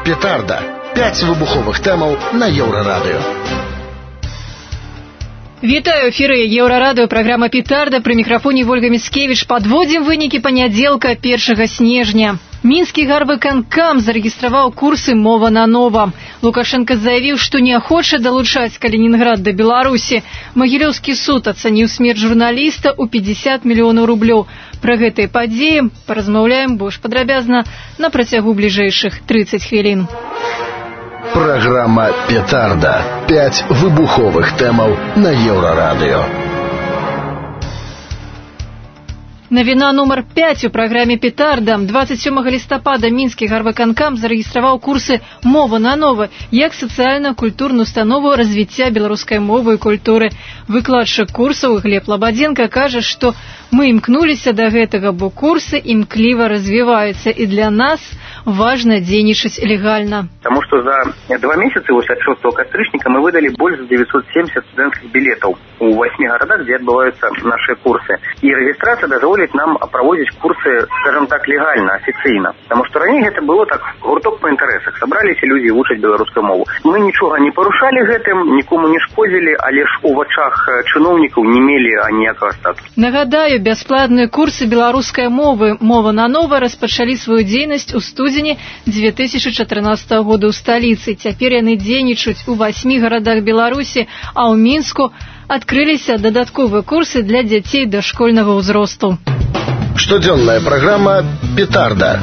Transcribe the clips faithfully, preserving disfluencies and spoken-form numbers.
Петарда. П'ять вибухових темаў на Еўрарадыё. Вітаю, эфіры Еўрарадыё, праграма «Петарда». Пры мікрафоне Вольга Міцкевіч. Падводзім вынікі панядзелка першага снежня. Мінскі гарвыканкам зарэгістраваў курсы «Мова на нова». Лукашенко заявіў, што не хоча далучаць Калінінград да Беларусі. Магілёўскі суд ацаніў смерць журналіста ў пятьдесят мільёнаў рублёў. Пра гэтыя падзеі паразмаўляем больш падрабязна на працягу бліжэйшых тридцать хвілін. Программа «Петарда». Пять выбуховых темаў на Еўрарадыё. Навіна нумар пять у праграме «Петарда». двадцать сёмага лістапада мінскі гарвыканкам зарэгістраваў курсы «Мова на нова» як сацыяльна-культурную установу развіцця беларускай мовы і культуры. Выкладчык курсаў Глеб Лабадзенко кажа, што мы імкнуліся да гэтага, бо курсы імкліва развіваюцца, і для нас важно дзейнічаць легальна. Потому что за два месяца, вот от шестого кастрычника, мы выдали больше девятьсот семьдесят студентских билетов у восьми городах, где отбываются наши курсы. И регистрация дозволит нам проводить курсы, скажем так, легально, официально. Потому что ранее это было так, гурток по интересах. Собрались люди вучаць беларускую мову. Мы ничего не порушали гэтым, никому не шкодили, а лишь у вачах чиновников не имели аніякага статусу. Нагадаю, бясплатныя курсы беларускай мовы «Мова на нова» распачалі сваю дзейнасць у студзені две тысячи чатырнаццатага года ў сталіцы. Цяпер яны дзейнічаюць у восьми гарадах Беларусі, а ў Мінску адкрыліся дадатковыя курсы для дзяцей дашкольнага ўзросту. Штодзённая праграма «Петарда».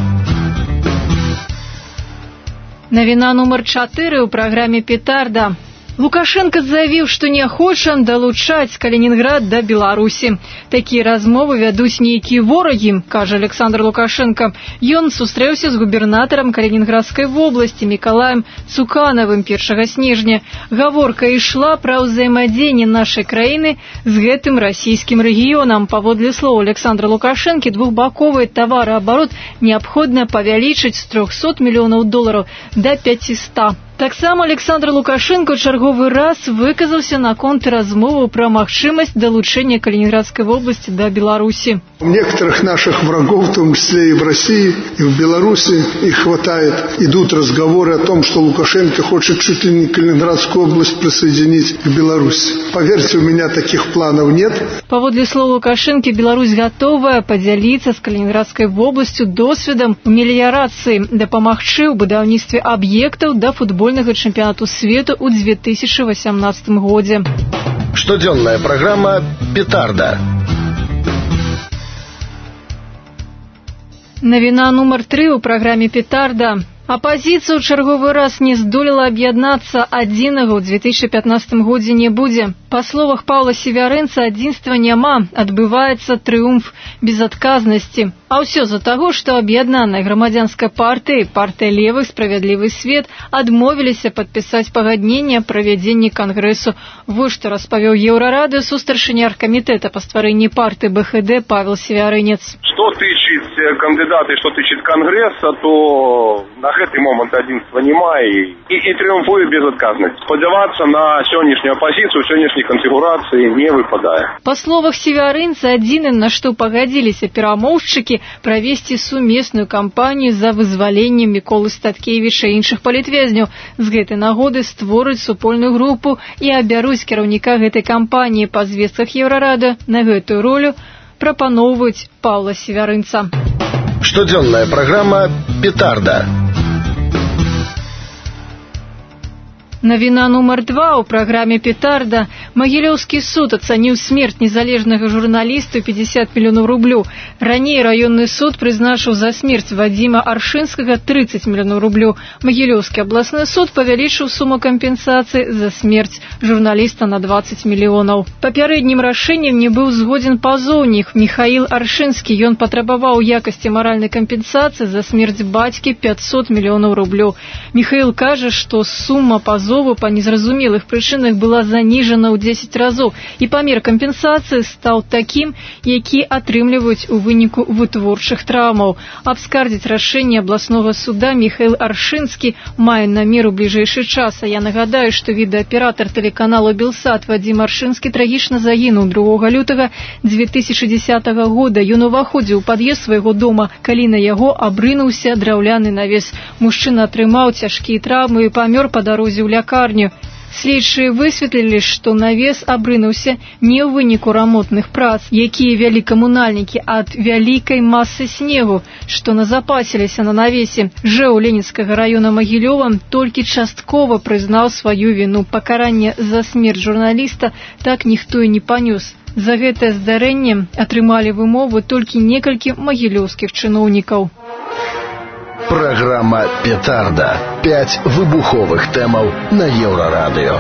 Навіна нумар чатыры ў праграме «Петарда». Лукашенко заявіў, што не хоча далучаць Калінінград да Беларусі. Такія размовы вядуць нейкія ворагі, кажа Александр Лукашенко. Ён сустрэўся з губернатарам Калінінградскай вобласці Мікалаем Цуканавым першага снежня. Гаворка ішла пра ўзаемадзеянне нашай краіны з гэтым расійскім рэгіёнам. Паводле слоў Александра Лукашэнкі, двухбаковы тавараабарот неабходна павялічыць з трёхсот мільёнаў долараў да пятисот. Таксама Александр Лукашенко чарговы раз выказаўся наконт размову пра магчымасць далучэння Калининградской области до Беларуси. Некоторых наших врагов, в том числе и в России, и в Беларуси, их хватает. Идут разговоры о том, что Лукашенко хочет чуть ли не Калининградскую область присоединить к Беларуси. Поверьте, у меня таких планов нет. Паводле слова Лукашенко, Беларусь готовая поделиться с Калининградской областью досведом у мелиорации, дапамагчы ў будаўніцтве объектов до футбольного чемпионату свету ў две тысячи восемнадцатом годзе. Штодзённая программа «Петарда». Навіна нумар три у праграме «Петарда». Апозіцыя ў чарговы раз не здолела аб'яднацца, адзінага ў две тысячи пятнадцатом годзе не будзе. Па словах Паўла Севярынца, адзінства няма, адбываецца трыумф безадказнасці. А ўсё з-за таго, што аб'яднаная грамадзянская партыя і партыя левых «Справядлівы свет» адмовіліся падпісаць пагадненне аб правядзенні кангрэсу. Вось што распавёў Еўрарадыё сустаршыня аргкамітэта па стварэнні партыі бэ ха дэ Павел Севярынец. Што тычыць кандыдаты, што тычыць кангрэса, то на гэты момант адзінства няма і, і, і трыумфуе безадказнасць. Спадзявацца на сённяшнюю апозіцыю, сённяшняй канфігурацыі не выпадае. Па словах Севярынца, адзіным, на што пагадзіліся перамоўшчыкі, правесці сумесную кампанію за вызваленне Міколы Статкевіча і іншых палітвязняў. З гэтай нагоды створаць супольную групу і абяруць кіраўніка гэтай кампаніі. Па звестках Еўрарадыё на гэтую ролю прапаноўваюць Паўла Севярынца. Штодзённая праграма «Петарда». Навіна нумар два ў праграме «Петарда». Магілёўскі суд ацаніў смерць незалежнага журналіста пятьдесят мільёнаў рублёў. Раней раённы суд прызначыў за смерць Вадзіма Аршынскага тридцать мільёнаў рублёў. Магілёўскі абласны суд павялічыў суму кампенсацыі за смерць журналіста на двадцать мільёнаў. Папярэднім рашэннем не быў згодзін пазоўнік Міхаіл Аршынскі. Ён патрабаваў у якасці маральнай кампенсацыі за смерць бацькі пятьсот мільёнаў рублёў. Міхаіл кажа, што сума пазоўніка адбудовы па незразумелых прычынах была заніжана ў дзесяць разоў, і памер кампенсацыі стаў такім, які атрымліваюць у выніку вытворчых траўмаў. Абскардзіць рашэнне абласнога суда Михаил Аршынскі мае намер у бліжэйшы час. А я нагадаю, што відэааператар тэлеканалу «Белсат» Вадзім Аршынскі трагічна загінуў другога лютага дзве тысячы дзесятага года. Ён уваходзіў у пад'езд свайго дома, калі на яго абрынуўся драўляны навес. Мужчына атрымаў цяжкія траўмы і памёр па дарозе ў лякарню. Следчыя высветлілі, што навес абрынуўся не ў выніку рамонтных прац, якія вялі камунальнікі, ад вялікай масы снегу, што назапасіліся на навесе. ЖЭУ Ленінскага раёна Магілёва толькі часткова прызнаў сваю віну. Пакаранне за смерць журналіста так ніхто і не панёс. За гэтае здарэнне атрымалі вымову толькі некалькі магілёўскіх чыноўнікаў. Программа «Петарда». Пять выбуховых тэмаў на Еўрарадыё.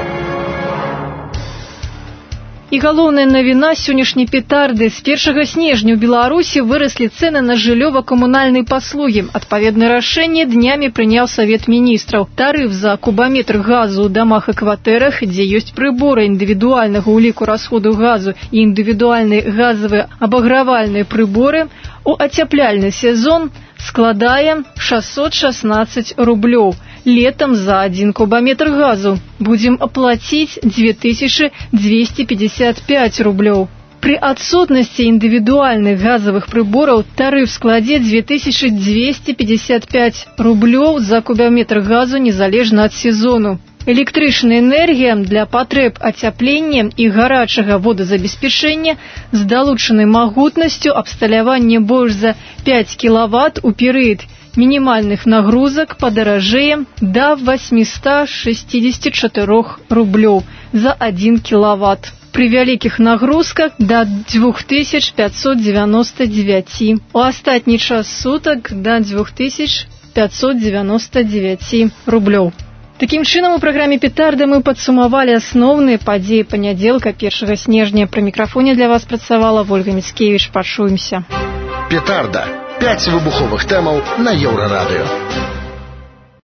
І галоўная навіна сённяшняй петарды. З першага снежня ў Беларусі выраслі цэны на жыллёва-камунальныя паслугі. Адпаведнае рашэнне днямі прыняў Савет міністраў. Тарыф за кубаметр газу ў дамах і кватэрах, дзе ёсць прыборы індывідуальнага ўліку расходу газу і індывідуальныя газавыя абагравальныя прыборы, у ацяпляльны сезон складае шэсцьсот шаснаццаць рублёў. Летом за один кубометр газу будем оплатить две тысячи двести пятьдесят пять рублёў. При отсутности индивидуальных газовых приборов тариф складе две тысячи двести пятьдесят пять рублёў за кубометр газу незалежна от сезону. Электрычная энергія для патрэб ацяплення і гарачага водазабеспячэння з далучанай магутнасцю абсталявання больш за пять кілават у перыяд минимальных нагрузок падаражэе до восьмисот шестидесяти четырёх рублёў за один киловатт. При вялікіх нагрузках до двух тысяч пятьсот девяносто девять. У астатні час сутак до двух тысяч пятьсот девяносто девять рублёў. Такім чынам, у праграме «Петарда» мы падсумавалі асноўныя падзеі панядзелка першага снежня. Пры мікрафоне для вас працавала Вольга Міцкевіч. Пачуемся. «Петарда». Пять выбуховых тэмаў на Еўрарадыё.